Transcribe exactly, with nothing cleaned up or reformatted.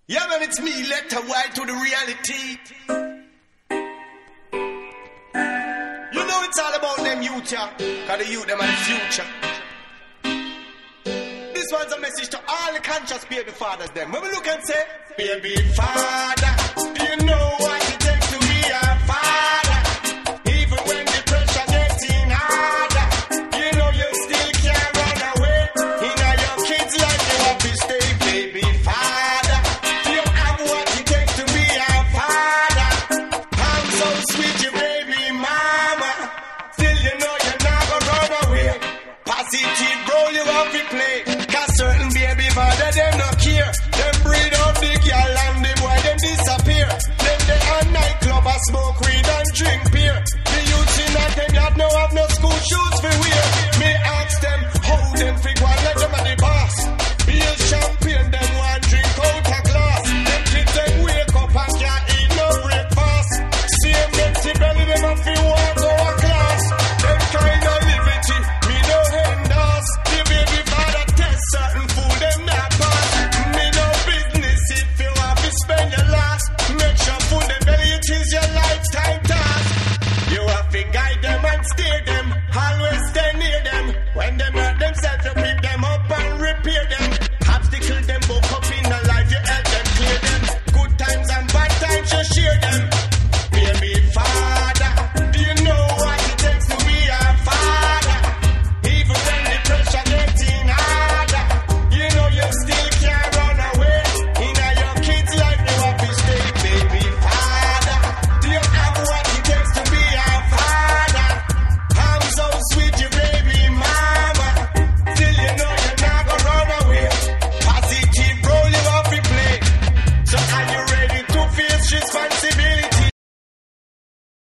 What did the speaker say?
Yeah, man, it's me, letter Y to the reality. You know it's all about them youth, yeah. Cause the youth, them are the future. This one's a message to all the conscious baby fathers, them. When we look and say, baby father,